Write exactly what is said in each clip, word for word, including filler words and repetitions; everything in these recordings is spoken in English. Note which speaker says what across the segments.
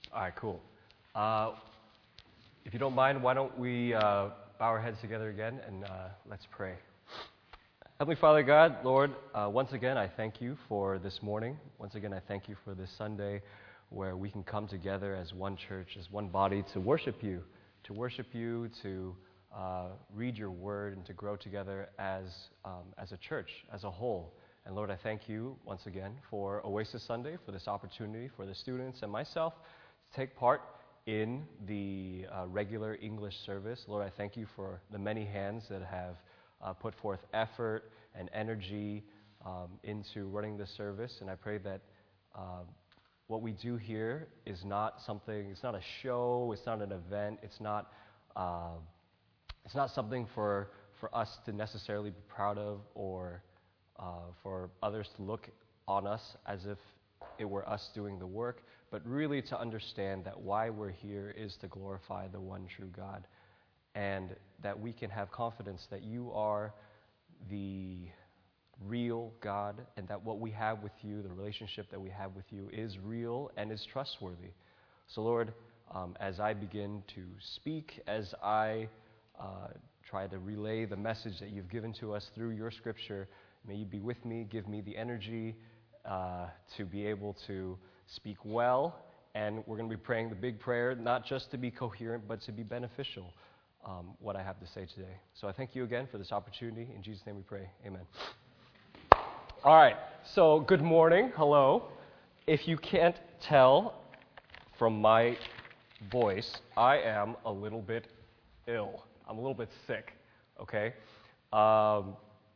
Speaker 1: All right, cool. Uh, if you don't mind, why don't we uh, bow our heads together again and uh, let's pray. Heavenly Father God, Lord, uh, once again I thank you for this morning. Once again I thank you for this Sunday where we can come together as one church, as one body to worship you, to worship you, to uh, read your word, and to grow together as um, as a church, as a whole. And Lord, I thank you once again for Oasis Sunday, for this opportunity for the students and myself to take part in the uh, regular English service. Lord, I thank you for the many hands that have uh, put forth effort and energy um, into running this service. And I pray that uh, what we do here is not something, it's not a show, it's not an event, it's not uh, it's not something for, for us to necessarily be proud of, or uh, for others to look on us as if it were us doing the work, but really to understand that why we're here is to glorify the one true God, and that we can have confidence that you are the real God, and that what we have with you, the relationship that we have with you, is real and is trustworthy. So Lord, um, as I begin to speak, as I uh, try to relay the message that you've given to us through your scripture, may you be with me, give me the energy uh, to be able to speak well, and we're going to be praying the big prayer, not just to be coherent, but to be beneficial, um, what I have to say today. So I thank you again for this opportunity. In Jesus' name we pray. Amen. All right, so good morning, hello. If you can't tell from my voice, I am a little bit ill. I'm a little bit sick, okay? Um,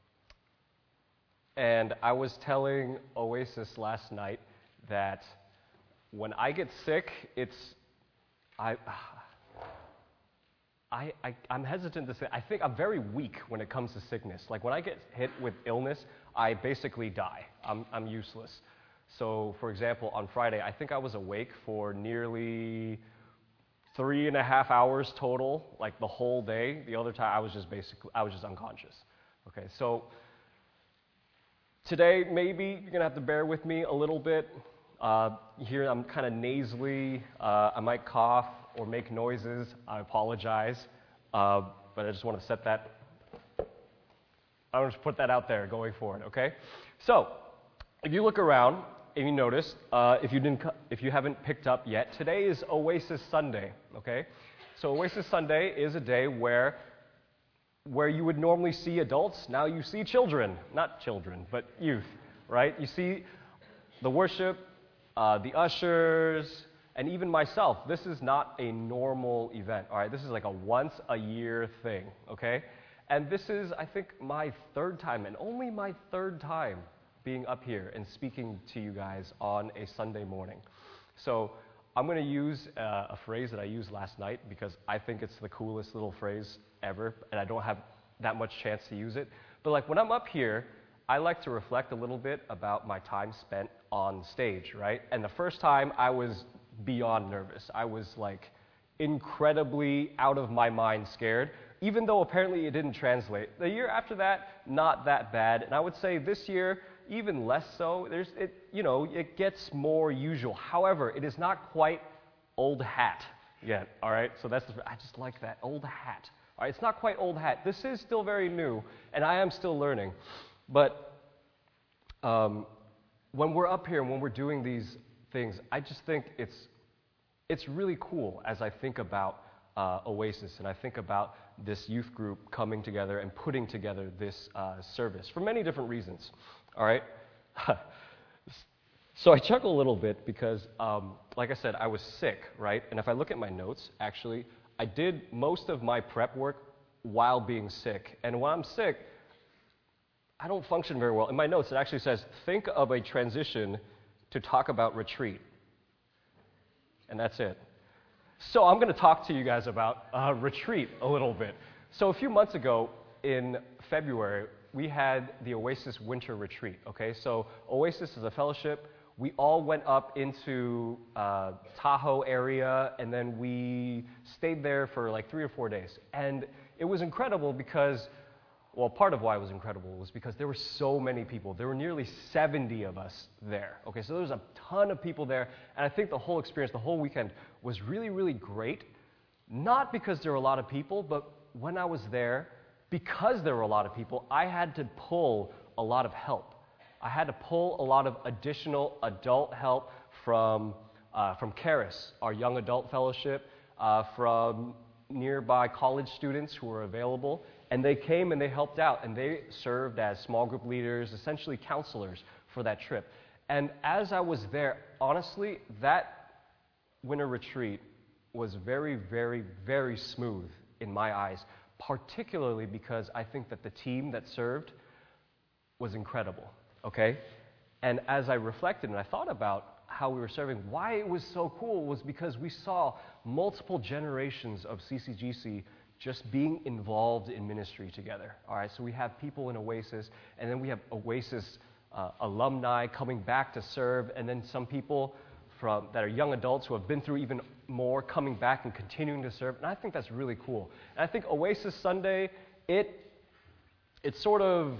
Speaker 1: and I was telling Oasis last night that when I get sick, it's, I, I, I, I'm hesitant to say, I think I'm very weak when it comes to sickness. Like when I get hit with illness, I basically die. I'm, I'm useless. So, for example, on Friday, I think I was awake for nearly three and a half hours total, like the whole day. The other time, I was just basically, I was just unconscious. Okay, so today, maybe you're gonna have to bear with me a little bit. Uh, here, I'm kind of nasally. Uh, I might cough or make noises. I apologize, uh, but I just want to set that. I want to put that out there going forward. Okay, so if you look around, and you notice, uh, if you didn't, if you haven't picked up yet, today is Oasis Sunday, okay? So Oasis Sunday is a day where, where you would normally see adults, now you see children, not children, but youth, right? You see the worship, uh, the ushers, and even myself. This is not a normal event, all right? This is like a once a year thing, okay? And this is, I think, my third time, and only my third time being up here and speaking to you guys on a Sunday morning. So I'm going to use uh, a phrase that I used last night because I think it's the coolest little phrase ever, and I don't have that much chance to use it. But like when I'm up here, I like to reflect a little bit about my time spent on stage, right? And the first time I was beyond nervous. I was like incredibly out of my mind scared, even though apparently it didn't translate. The year after that, not that bad. And I would say this year, even less so. There's, it, you know, it gets more usual. However, it is not quite old hat yet, all right? So that's, the, I just like that, old hat. All right, it's not quite old hat. This is still very new, and I am still learning. But um, when we're up here and when we're doing these things, I just think it's, it's really cool as I think about uh, Oasis, and I think about this youth group coming together and putting together this uh, service for many different reasons. All right? So I chuckle a little bit because, um, like I said, I was sick, right? And if I look at my notes, actually, I did most of my prep work while being sick. And when I'm sick, I don't function very well. In my notes, it actually says, think of a transition to talk about retreat. And that's it. So I'm going to talk to you guys about uh, retreat a little bit. So a few months ago, in February, we had the Oasis Winter Retreat, okay? So Oasis is a fellowship. We all went up into uh, Tahoe area, and then we stayed there for like three or four days. And it was incredible because well, part of why it was incredible was because there were so many people. There were nearly seventy of us there. Okay, so there was a ton of people there, and I think the whole experience, the whole weekend, was really, really great. Not because there were a lot of people, but when I was there, because there were a lot of people, I had to pull a lot of help. I had to pull a lot of additional adult help from uh, from Charis, our young adult fellowship, uh, from nearby college students who were available, and they came and they helped out, and they served as small group leaders, essentially counselors for that trip. And as I was there, honestly, that winter retreat was very, very, very smooth in my eyes, particularly because I think that the team that served was incredible, okay? And as I reflected and I thought about how we were serving, why it was so cool was because we saw multiple generations of C C G C just being involved in ministry together. All right, so we have people in Oasis, and then we have Oasis uh, alumni coming back to serve, and then some people from that are young adults who have been through even more coming back and continuing to serve. And I think that's really cool. And I think Oasis Sunday, it it sort of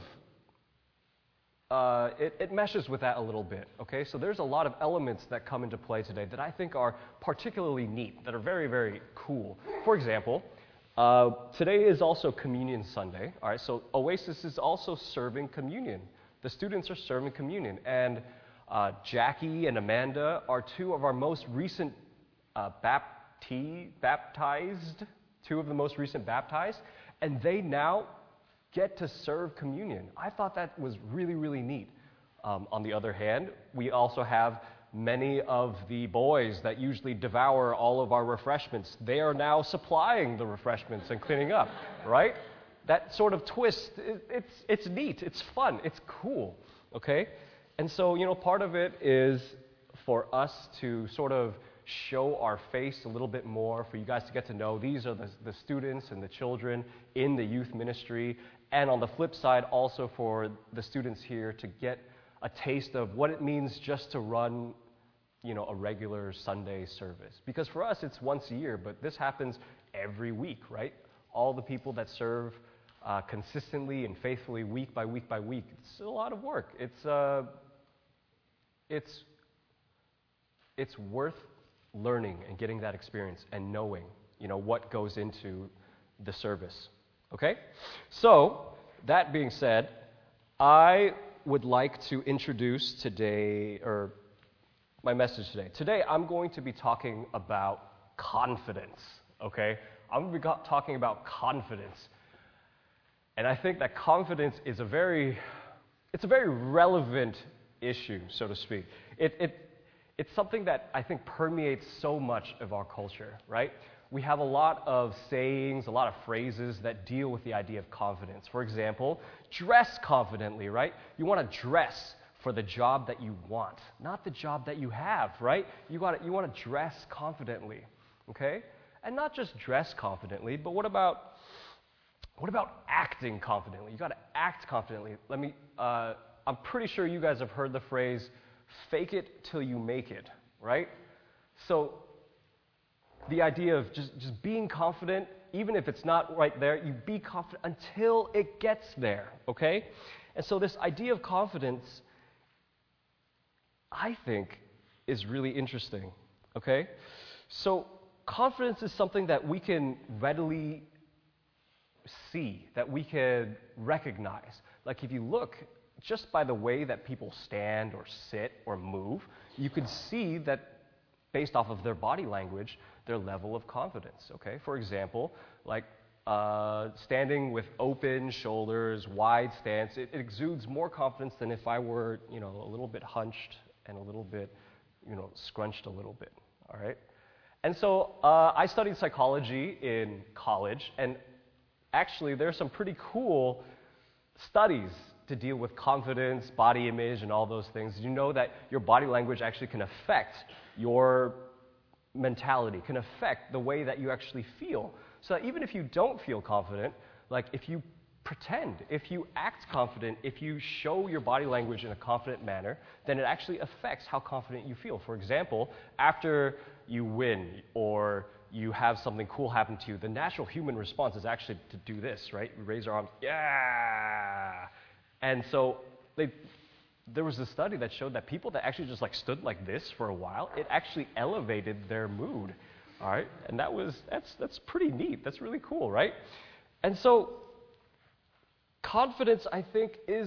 Speaker 1: Uh, it, it meshes with that a little bit, okay? So there's a lot of elements that come into play today that I think are particularly neat, that are very, very cool. For example, uh, today is also Communion Sunday, all right? So Oasis is also serving communion. The students are serving communion, and uh, Jackie and Amanda are two of our most recent uh, bapti- baptized, two of the most recent baptized, and they now get to serve communion. I thought that was really, really neat. Um, on the other hand, we also have many of the boys that usually devour all of our refreshments. They are now supplying the refreshments and cleaning up, right? That sort of twist, it, it's, it's neat, it's fun, it's cool, okay? And so, you know, part of it is for us to sort of show our face a little bit more, for you guys to get to know these are the, the students and the children in the youth ministry, and on the flip side also for the students here to get a taste of what it means just to run, you know, a regular Sunday service. Because for us it's once a year, but this happens every week, right? All the people that serve uh, consistently and faithfully week by week by week, it's a lot of work. It's uh, it's it's worth learning and getting that experience and knowing, you know, what goes into the service. Okay? So, that being said, I would like to introduce today, or my message today. Today, I'm going to be talking about confidence. Okay? I'm going to be talking about confidence. And I think that confidence is a very, it's a very relevant issue, so to speak. It, it It's something that I think permeates so much of our culture, right? We have a lot of sayings, a lot of phrases that deal with the idea of confidence. For example, dress confidently, right? You want to dress for the job that you want, not the job that you have, right? You got you want to dress confidently, okay? And not just dress confidently, but what about what about acting confidently? You got to act confidently. Let me. Uh, I'm pretty sure you guys have heard the phrase, "Fake it till you make it," right? So the idea of just, just being confident, even if it's not right there, you be confident until it gets there, okay? And so this idea of confidence, I think, is really interesting, okay? So confidence is something that we can readily see, that we can recognize. Like if you look just by the way that people stand or sit or move, you could see that based off of their body language, their level of confidence, okay? For example, like uh, standing with open shoulders, wide stance, it, it exudes more confidence than if I were, you know, a little bit hunched and a little bit, you know, scrunched a little bit, all right? And so uh, I studied psychology in college, and actually there's some pretty cool studies to deal with confidence, body image, and all those things. You know that your body language actually can affect your mentality, can affect the way that you actually feel. So that even if you don't feel confident, like if you pretend, if you act confident, if you show your body language in a confident manner, then it actually affects how confident you feel. For example, after you win or you have something cool happen to you, the natural human response is actually to do this, right? We raise our arms, yeah. And so they, there was a study that showed that people that actually just like stood like this for a while, it actually elevated their mood, all right? And that was, that's, that's pretty neat. That's really cool, right? And so confidence, I think, is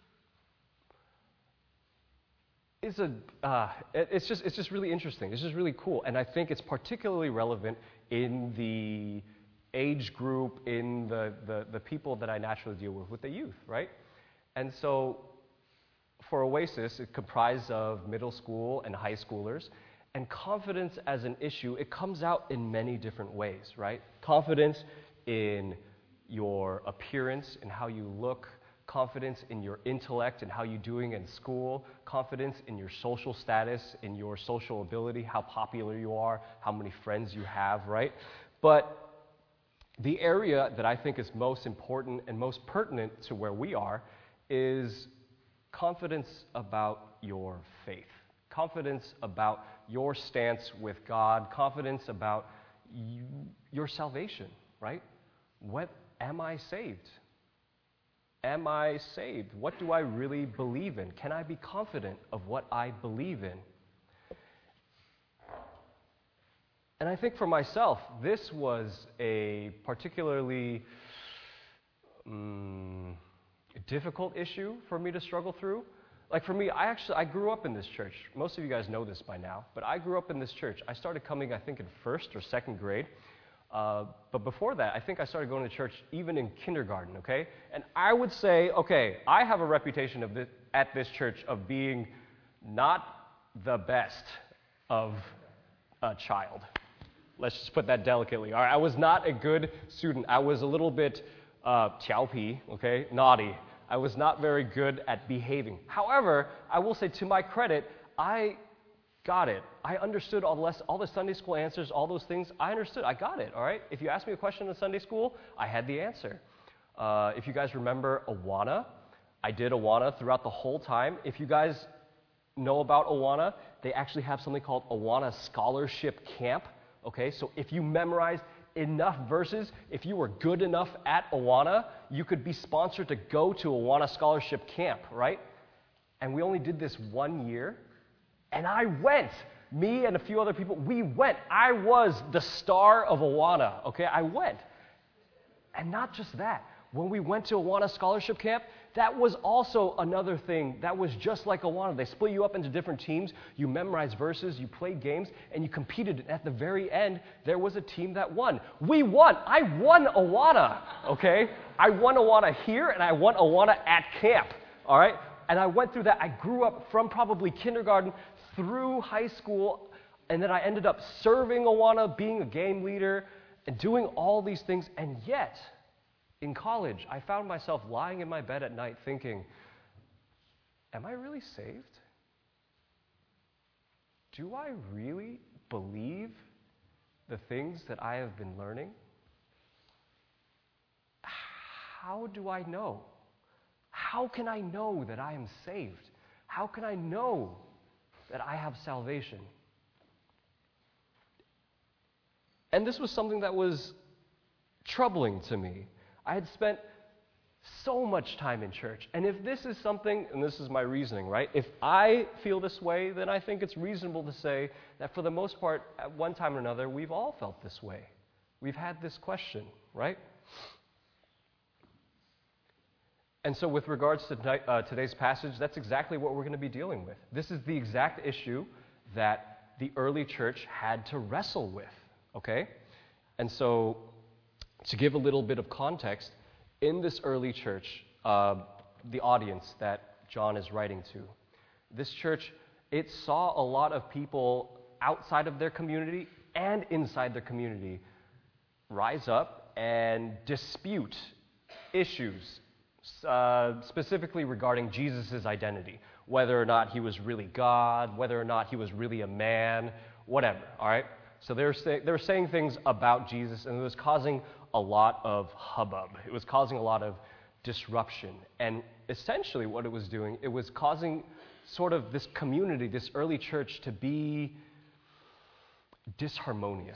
Speaker 1: is a uh, it, it's just it's just really interesting. It's just really cool, and I think it's particularly relevant in the age group, in the the, the people that I naturally deal with, with the youth, right? And so, for Oasis, it comprised of middle school and high schoolers, and confidence as an issue, it comes out in many different ways, right? Confidence in your appearance and how you look, confidence in your intellect and how you're doing in school, confidence in your social status, in your social ability, how popular you are, how many friends you have, right? But the area that I think is most important and most pertinent to where we are is confidence about your faith, confidence about your stance with God, confidence about you, your salvation, right? What am I saved? Am I saved? What do I really believe in? Can I be confident of what I believe in? And I think for myself, this was a particularly um, difficult issue for me to struggle through. Like for me, I actually, I grew up in this church. Most of you guys know this by now, but I grew up in this church. I started coming, I think, in first or second grade. Uh, but before that, I think I started going to church even in kindergarten, okay? And I would say, okay, I have a reputation of this, at this church of being not the best of a child. Let's just put that delicately. All right, I was not a good student. I was a little bit uh, 调皮, okay, naughty. I was not very good at behaving. However, I will say to my credit, I got it. I understood all the less, all the Sunday school answers, all those things. I understood. I got it, all right? If you asked me a question in Sunday school, I had the answer. Uh, if you guys remember Awana, I did Awana throughout the whole time. If you guys know about Awana, they actually have something called Awana Scholarship Camp, okay? So if you memorized enough verses, if you were good enough at Awana, you could be sponsored to go to Awana Scholarship Camp, right? And we only did this one year. And I went. Me and a few other people, we went. I was the star of Awana, okay? I went. And not just that. When we went to Awana Scholarship Camp, that was also another thing that was just like Awana. They split you up into different teams. You memorized verses, you played games, and you competed. And at the very end, there was a team that won. We won. I won Awana, okay? I won Awana here, and I won Awana at camp, all right? And I went through that. I grew up from probably kindergarten through high school, and then I ended up serving Awana, being a game leader, and doing all these things. And yet, in college, I found myself lying in my bed at night thinking, am I really saved? Do I really believe the things that I have been learning? How do I know? How can I know that I am saved? How can I know that I have salvation? And this was something that was troubling to me. I had spent so much time in church. And if this is something, and this is my reasoning, right? If I feel this way, then I think it's reasonable to say that for the most part, at one time or another, we've all felt this way. We've had this question, right? And so with regards to tonight, uh, today's passage, that's exactly what we're going to be dealing with. This is the exact issue that the early church had to wrestle with, okay? And so to give a little bit of context, in this early church, uh, the audience that John is writing to, this church, it saw a lot of people outside of their community and inside their community rise up and dispute issues, Uh, specifically regarding Jesus' identity, whether or not he was really God, whether or not he was really a man, whatever, all right? So they were, say, they were saying things about Jesus, and it was causing a lot of hubbub. It was causing a lot of disruption. And essentially what it was doing, it was causing sort of this community, this early church, to be disharmonious,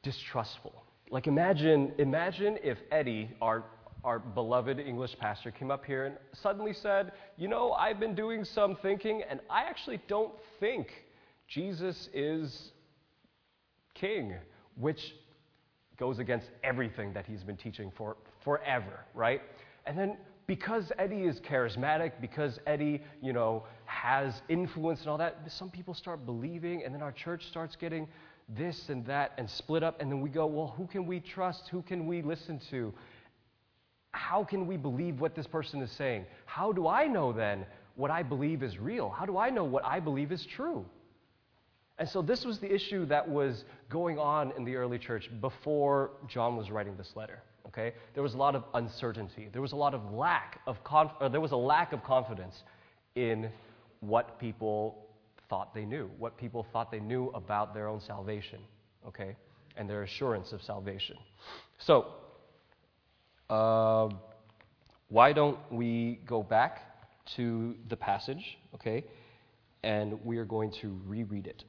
Speaker 1: distrustful. Like imagine, imagine if Eddie, our our beloved English pastor, came up here and suddenly said, you know, I've been doing some thinking, and I actually don't think Jesus is king, which goes against everything that he's been teaching for forever, right? And then because Eddie is charismatic, because Eddie, you know, has influence and all that, some people start believing, and then our church starts getting this and that and split up, and then we go, well, who can we trust? Who can we listen to? How can we believe what this person is saying? How do I know then what I believe is real? How do I know what I believe is true? And so this was the issue that was going on in the early church before John was writing this letter. Okay, there was a lot of uncertainty. There was a lot of lack of conf- or there was a lack of confidence in what people thought they knew, what people thought they knew about their own salvation. Okay, and their assurance of salvation. So, uh, why don't we go back to the passage? Okay, and we are going to reread it.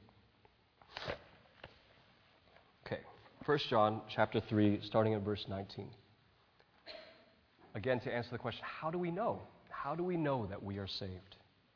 Speaker 1: Okay, First John chapter three, starting at verse nineteen. Again, to answer the question, how do we know? How do we know that we are saved?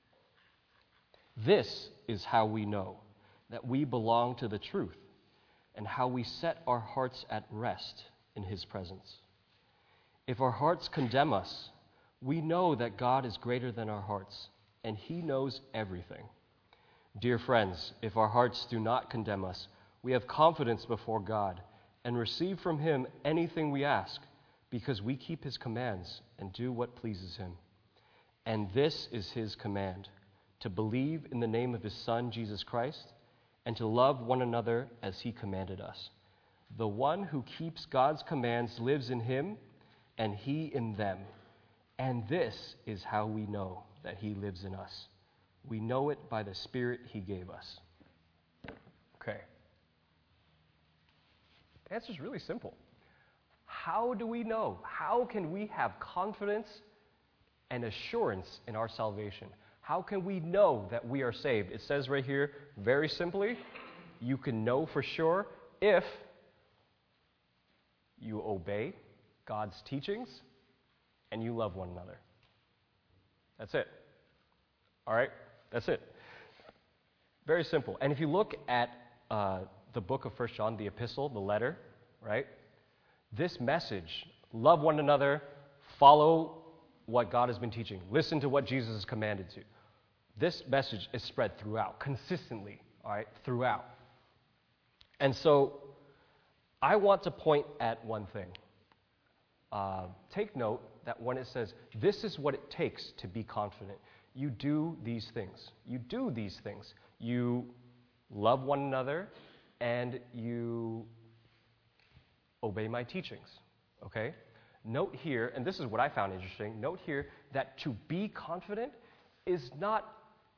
Speaker 1: This is how we know that we belong to the truth and how we set our hearts at rest in His presence. If our hearts condemn us, we know that God is greater than our hearts, and He knows everything. Dear friends, if our hearts do not condemn us, we have confidence before God and receive from Him anything we ask, because we keep His commands and do what pleases Him. And this is His command, to believe in the name of His Son, Jesus Christ, and to love one another as He commanded us. The one who keeps God's commands lives in Him, and He in them. And this is how we know that He lives in us. We know it by the Spirit He gave us. Okay. The answer is really simple. How do we know? How can we have confidence and assurance in our salvation? How can we know that we are saved? It says right here, very simply, you can know for sure if you obey God's teachings and you love one another. That's it. All right? That's it. Very simple. And if you look at uh, the book of First John, the epistle, the letter, right? This message, love one another, follow what God has been teaching, listen to what Jesus has commanded to. This message is spread throughout, consistently, all right, throughout. And so I want to point at one thing. Uh, take note that when it says, this is what it takes to be confident, you do these things. You do these things. You love one another and you obey my teachings, okay? Note here, and this is what I found interesting, note here that to be confident is not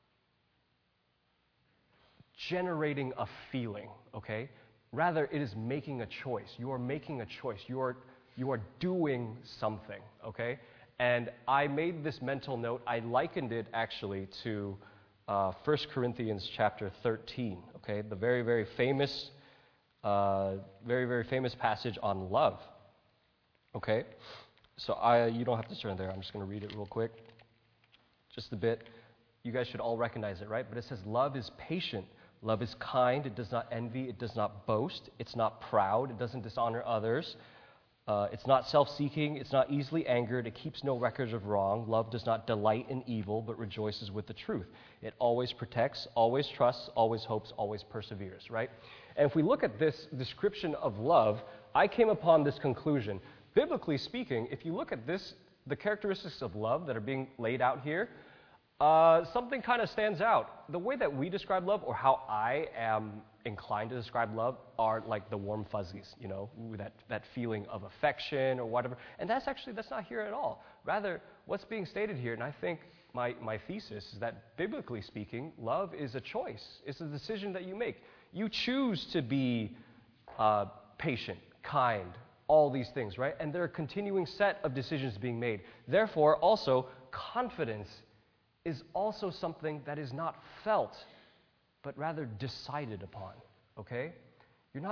Speaker 1: generating a feeling, okay? Rather, it is making a choice. You are making a choice. You are, you are doing something, okay? And I made this mental note. I likened it actually to uh, First Corinthians chapter thirteen, okay? The very, very famous, uh, very, very famous passage on love, okay? So I, you don't have to turn there. I'm just going to read it real quick, just a bit. You guys should all recognize it, right? But it says, love is patient. Love is kind. It does not envy. It does not boast. It's not proud. It doesn't dishonor others. Uh, it's not self-seeking. It's not easily angered. It keeps no records of wrong. Love does not delight in evil, but rejoices with the truth. It always protects, always trusts, always hopes, always perseveres, right? And if we look at this description of love, I came upon this conclusion. Biblically speaking, if you look at this, the characteristics of love that are being laid out here, uh, something kind of stands out. The way that we describe love, or how I am inclined to describe love, are like the warm fuzzies, you know, that, that feeling of affection or whatever. And that's actually, that's not here at all. Rather, what's being stated here, and I think my, my thesis is that biblically speaking, love is a choice. It's a decision that you make. You choose to be uh, patient, kind, all these things, right? And there are a continuing set of decisions being made. Therefore, also, confidence is also something that is not felt, but rather decided upon, okay? You're not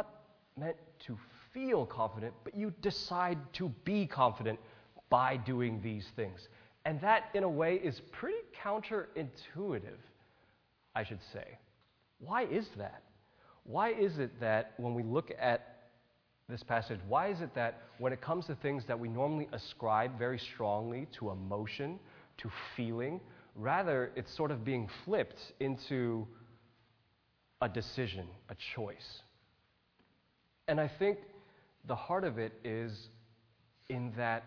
Speaker 1: meant to feel confident, but you decide to be confident by doing these things. And that, in a way, is pretty counterintuitive, I should say. Why is that? Why is it that when we look at this passage, why is it that when it comes to things that we normally ascribe very strongly to emotion, to feeling, rather it's sort of being flipped into a decision, a choice? And I think the heart of it is in that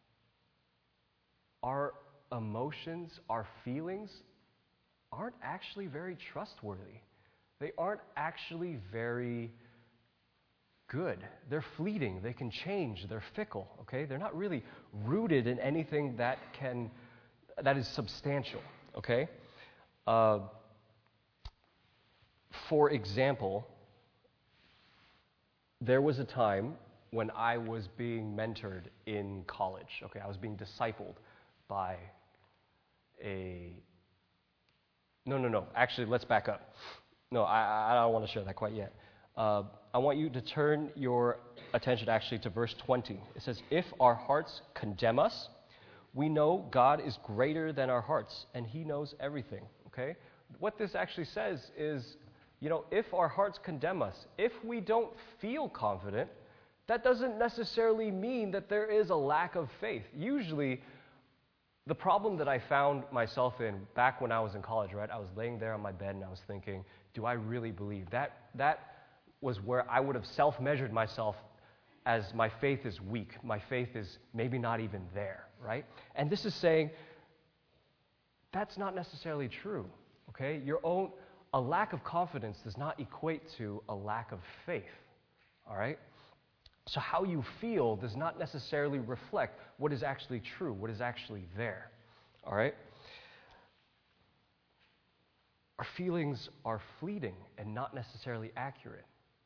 Speaker 1: our emotions, our feelings, aren't actually very trustworthy. They aren't actually very good. They're fleeting. They can change. They're fickle. Okay? They're not really rooted in anything that can that is substantial. Okay? Uh, for example, there was a time when I was being mentored in college. Okay, I was being discipled by a. No, no, no. Actually, let's back up. No, I, I don't want to share that quite yet. Uh, I want you to turn your attention actually to verse twenty. It says, "If our hearts condemn us, we know God is greater than our hearts, and He knows everything." Okay? What this actually says is, you know, if our hearts condemn us, if we don't feel confident, that doesn't necessarily mean that there is a lack of faith. Usually, the problem that I found myself in back when I was in college, right? I was laying there on my bed and I was thinking, do I really believe? That that was where I would have self-measured myself as my faith is weak. My faith is maybe not even there, right? And this is saying that's not necessarily true, okay? Your own, a lack of confidence does not equate to a lack of faith, all right? So how you feel does not necessarily reflect what is actually true, what is actually there, all right? Our feelings are fleeting and not necessarily accurate.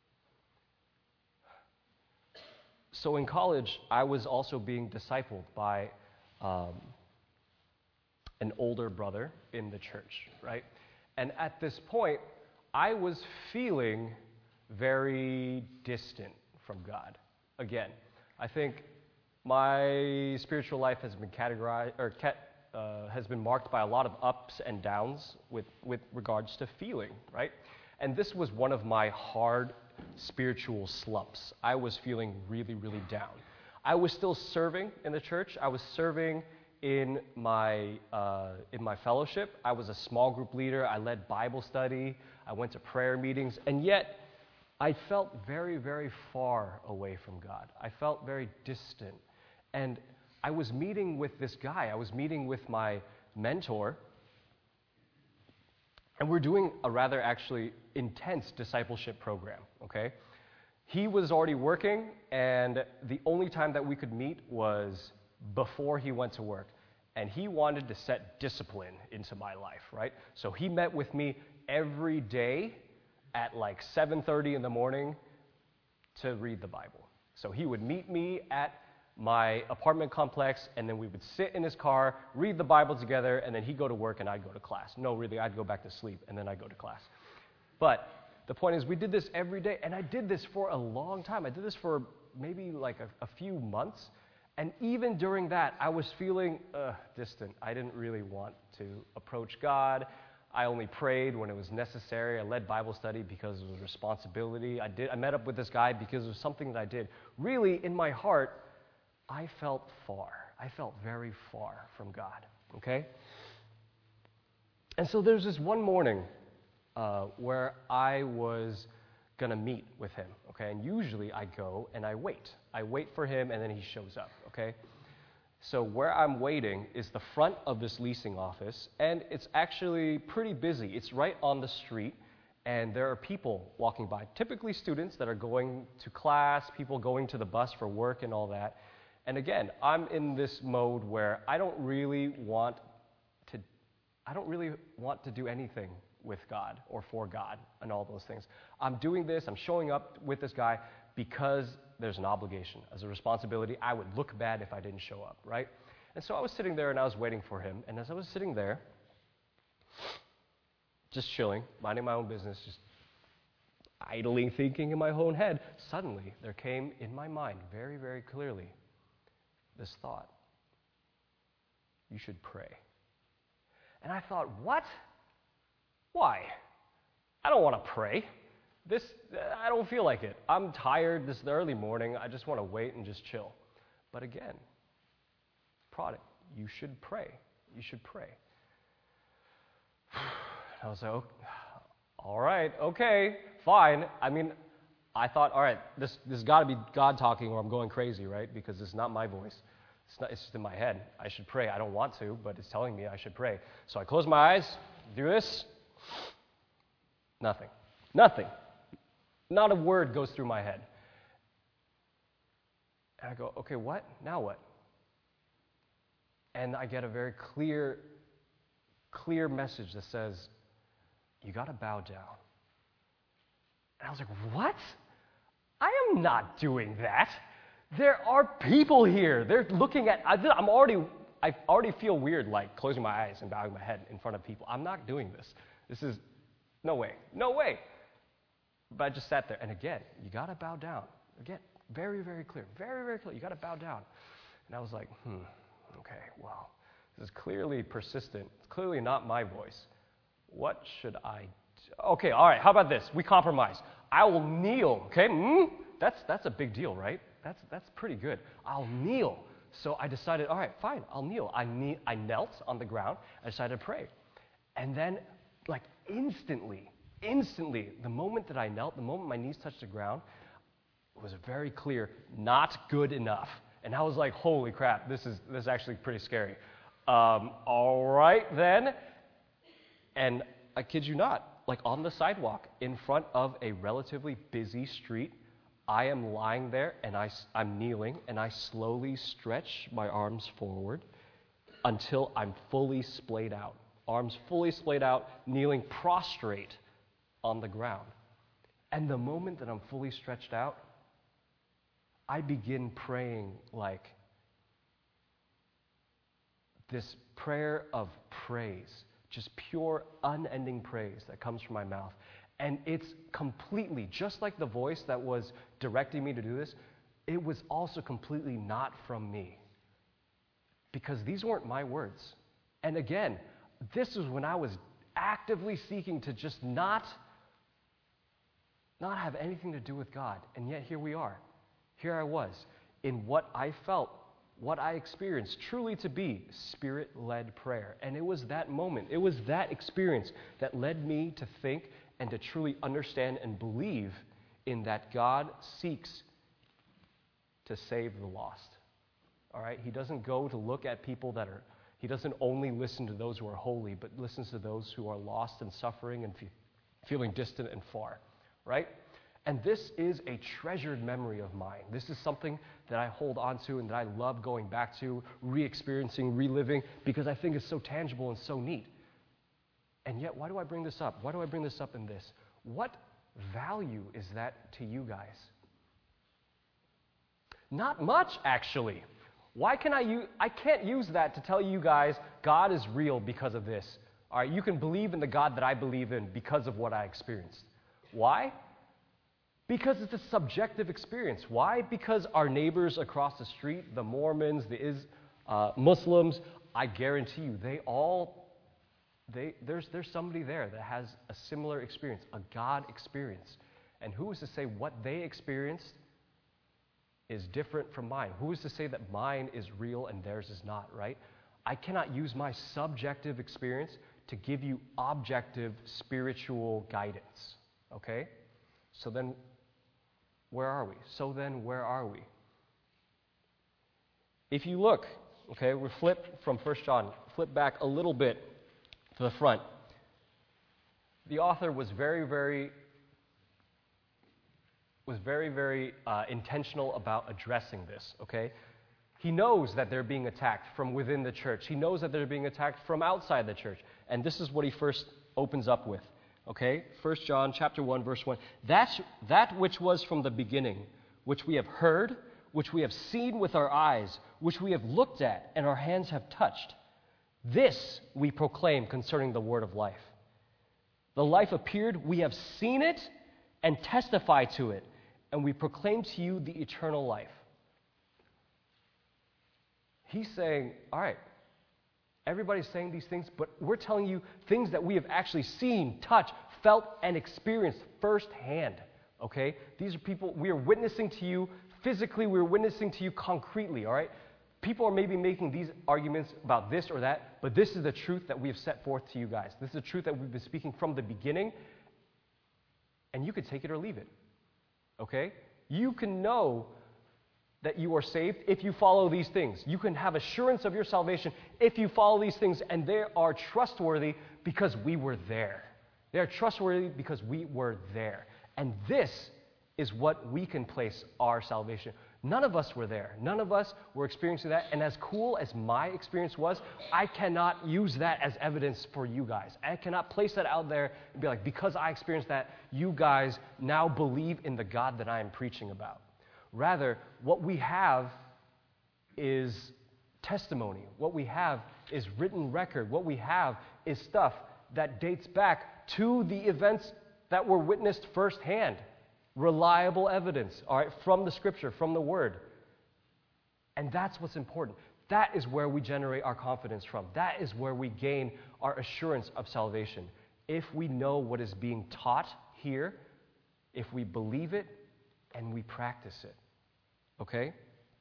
Speaker 1: So in college, I was also being discipled by um, an older brother in the church, right? And at this point, I was feeling very distant from God. Again, I think my spiritual life has been categorized or uh, has been marked by a lot of ups and downs with, with regards to feeling, right? And this was one of my hard spiritual slumps. I was feeling really, really down. I was still serving in the church. I was serving in my uh, in my fellowship. I was a small group leader. I led Bible study. I went to prayer meetings, and yet I felt very, very far away from God. I felt very distant. And I was meeting with this guy. I was meeting with my mentor. And we're doing a rather actually intense discipleship program, okay? He was already working, and the only time that we could meet was before he went to work. And he wanted to set discipline into my life, right? So he met with me every day at like seven thirty in the morning to read the Bible. So he would meet me at my apartment complex, and then we would sit in his car, read the Bible together, and then he'd go to work and I'd go to class. No, really, I'd go back to sleep, and then I'd go to class. But the point is, we did this every day, and I did this for a long time. I did this for maybe like a, a few months, and even during that, I was feeling uh, distant. I didn't really want to approach God. I only prayed when it was necessary. I led Bible study because it was a responsibility. I did. I met up with this guy because it was something that I did. Really, in my heart, I felt far. I felt very far from God, okay? And so there's this one morning uh, where I was going to meet with him, okay? And usually I go and I wait. I wait for him and then he shows up, okay? So where I'm waiting is the front of this leasing office, and it's actually pretty busy. It's right on the street, and there are people walking by, typically students that are going to class, people going to the bus for work and all that. And again, I'm in this mode where I don't really want to, I don't really want to do anything with God or for God and all those things. I'm doing this, I'm showing up with this guy because there's an obligation. As a responsibility, I would look bad if I didn't show up, right? And so I was sitting there and I was waiting for him. And as I was sitting there, just chilling, minding my own business, just idling thinking in my own head, suddenly there came in my mind very, very clearly this thought. You should pray. And I thought, what? Why? I don't want to pray. This, I don't feel like it. I'm tired. This is the early morning. I just want to wait and just chill. But again, product, you should pray. You should pray. I was like, oh, all right, okay, fine. I mean, I thought, all right, this this has got to be God talking or I'm going crazy, right? Because it's not my voice. It's not. It's just in my head. I should pray. I don't want to, but it's telling me I should pray. So I close my eyes, do this. Nothing. Nothing. Not a word goes through my head. And I go, okay, what? Now what? And I get a very clear, clear message that says, you got to bow down. And I was like, what? I am not doing that. There are people here. They're looking at, I'm already, I already feel weird, like closing my eyes and bowing my head in front of people. I'm not doing this. This is, no way, no way. But I just sat there. And again, you got to bow down. Again, very, very clear, very, very clear. You got to bow down. And I was like, hmm, okay, well, this is clearly persistent. It's clearly not my voice. What should I do? Okay, all right, how about this? We compromise. I will kneel, okay? Mm, that's that's a big deal, right? That's that's pretty good. I'll kneel. So I decided, all right, fine, I'll kneel. I knee, I knelt on the ground. I decided to pray. And then, like, instantly, instantly, the moment that I knelt, the moment my knees touched the ground, it was very clear, not good enough. And I was like, holy crap, this is this is actually pretty scary. Um, all right, then. And I kid you not, like on the sidewalk in front of a relatively busy street, I am lying there and I, I'm kneeling and I slowly stretch my arms forward until I'm fully splayed out. Arms fully splayed out, kneeling prostrate on the ground. And the moment that I'm fully stretched out, I begin praying like this prayer of praise. Just pure, unending praise that comes from my mouth. And it's completely, just like the voice that was directing me to do this, it was also completely not from me. Because these weren't my words. And again, this was when I was actively seeking to just not, not have anything to do with God. And yet here we are. Here I was in what I felt, what I experienced truly to be Spirit-led prayer. And it was that moment, it was that experience that led me to think and to truly understand and believe in that God seeks to save the lost. All right? He doesn't go to look at people that are, he doesn't only listen to those who are holy, but listens to those who are lost and suffering and fe- feeling distant and far. Right? And this is a treasured memory of mine. This is something that I hold on to and that I love going back to, re-experiencing, reliving, because I think it's so tangible and so neat. And yet, why do I bring this up? Why do I bring this up in this? What value is that to you guys? Not much, actually. Why can I use, I can't use that to tell you guys God is real because of this. All right, you can believe in the God that I believe in because of what I experienced. Why? Because it's a subjective experience. Why? Because our neighbors across the street, the Mormons, the is, uh, Muslims, I guarantee you, they all, they, there's, there's somebody there that has a similar experience, a God experience. And who is to say what they experienced is different from mine? Who is to say that mine is real and theirs is not, right? I cannot use my subjective experience to give you objective spiritual guidance, okay? So then, where are we? So then, where are we? If you look, okay, we flip from First John, flip back a little bit to the front. The author was very, very, was very, very uh, intentional about addressing this, okay? He knows that they're being attacked from within the church. He knows that they're being attacked from outside the church. And this is what he first opens up with. Okay, First John chapter one, verse one. That's, that which was from the beginning, which we have heard, which we have seen with our eyes, which we have looked at, and our hands have touched. This we proclaim concerning the word of life. The life appeared, we have seen it, and testify to it, and we proclaim to you the eternal life. He's saying, all right, everybody's saying these things, but we're telling you things that we have actually seen, touched, felt, and experienced firsthand, okay? These are people, we are witnessing to you physically, we're witnessing to you concretely, all right? People are maybe making these arguments about this or that, but this is the truth that we have set forth to you guys. This is the truth that we've been speaking from the beginning, and you could take it or leave it, okay? You can know that you are saved if you follow these things. You can have assurance of your salvation if you follow these things, and they are trustworthy because we were there. They are trustworthy because we were there. And this is what we can place our salvation. None of us were there. None of us were experiencing that. And as cool as my experience was, I cannot use that as evidence for you guys. I cannot place that out there and be like, because I experienced that, you guys now believe in the God that I am preaching about. Rather, what we have is testimony. What we have is written record. What we have is stuff that dates back to the events that were witnessed firsthand. Reliable evidence, all right, from the Scripture, from the Word. And that's what's important. That is where we generate our confidence from. That is where we gain our assurance of salvation. If we know what is being taught here, if we believe it, and we practice it. Okay?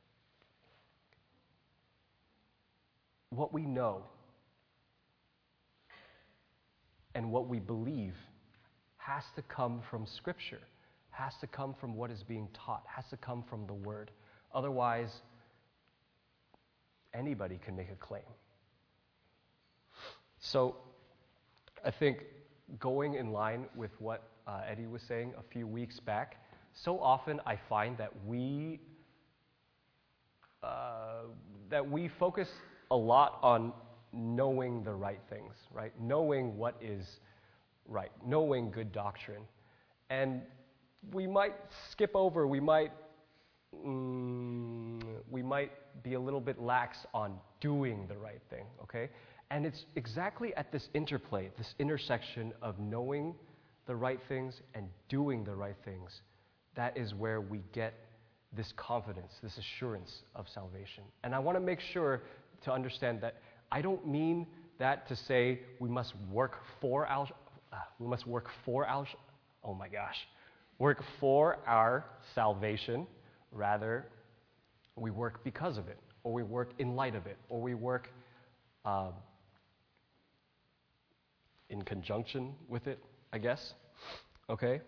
Speaker 1: What we know and what we believe has to come from Scripture, has to come from what is being taught, has to come from the Word. Otherwise, anybody can make a claim. So, I think going in line with what uh, Eddie was saying a few weeks back, so often I find that we uh, that we focus a lot on knowing the right things, right? Knowing what is right, knowing good doctrine. And we might skip over, we might mm, we might be a little bit lax on doing the right thing, okay? And it's exactly at this interplay, this intersection of knowing the right things and doing the right things, that is where we get this confidence, this assurance of salvation. And I want to make sure to understand that I don't mean that to say we must work for our, uh, we must work for our, oh my gosh, work for our salvation. Rather, we work because of it, or we work in light of it, or we work uh, in conjunction with it, I guess. Okay?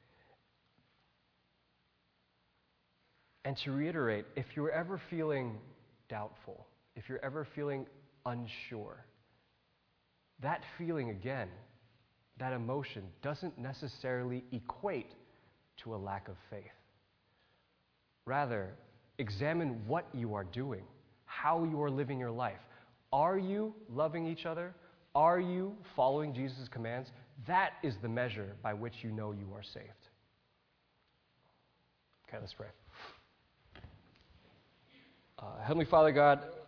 Speaker 1: And to reiterate, if you're ever feeling doubtful, if you're ever feeling unsure, that feeling, again, that emotion doesn't necessarily equate to a lack of faith. Rather, examine what you are doing, how you are living your life. Are you loving each other? Are you following Jesus' commands? That is the measure by which you know you are saved. Okay, let's pray. Uh, Heavenly Father God,